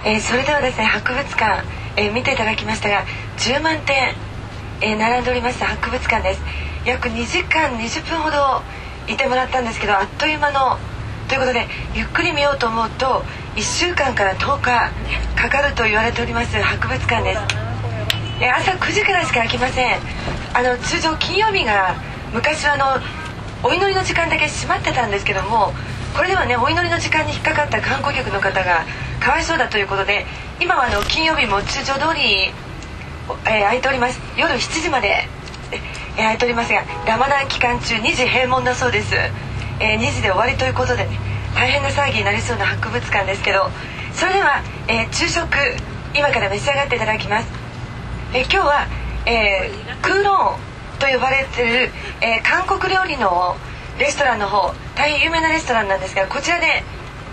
それではですね、博物館、見ていただきましたが10万点、並んでおります博物館です。約2時間20分ほどいてもらったんですけど、あっという間のということで、ゆっくり見ようと思うと1週間から10日かかると言われております博物館です。朝9時からしか開きません。通常金曜日が昔はお祈りの時間だけ閉まってたんですけども、これではね、お祈りの時間に引っかかった観光客の方がかわいそうだということで、今は金曜日も通常通り、開いております。夜7時まで、開いておりますが、ラマダン期間中2時閉門だそうです。2時で終わりということでね、大変な騒ぎになりそうな博物館ですけど、それでは、昼食今から召し上がっていただきます。今日は、クーロンと呼ばれている、韓国料理のレストランの方、大変有名なレストランなんですが、こちらで、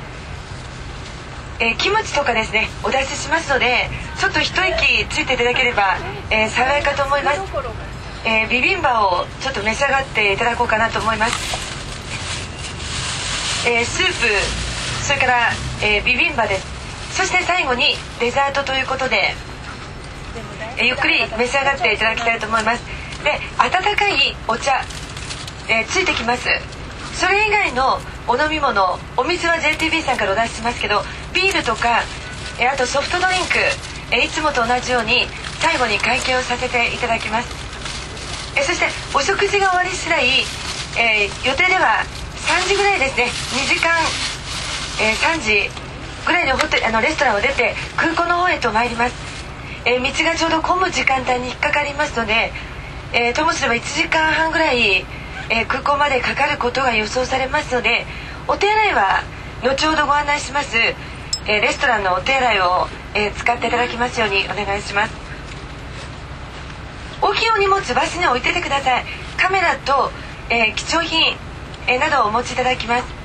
キムチとかですねお出ししますので、ちょっと一息ついていただければ、爽やかと思います。ビビンバをちょっと召し上がっていただこうかなと思います。スープ、それから、ビビンバです。そして最後にデザートということで、ゆっくり召し上がっていただきたいと思います。で、温かいお茶、ついてきます。それ以外のお飲み物、お水は JTB さんからお出ししますけど、ビールとか、あとソフトドリンク、いつもと同じように最後に会計をさせていただきます。そしてお食事が終わり次第、予定では3時ぐらいですね、2時間、3時ぐらいにレストランを出て空港の方へと参ります。道がちょうど混む時間帯に引っかかりますので、ともすれば1時間半ぐらい、空港までかかることが予想されますので、お手洗いは後ほどご案内します、レストランのお手洗いを、使っていただきますようにお願いします。大きいお荷物バスに置いててください。カメラと、貴重品、などをお持ちいただきます。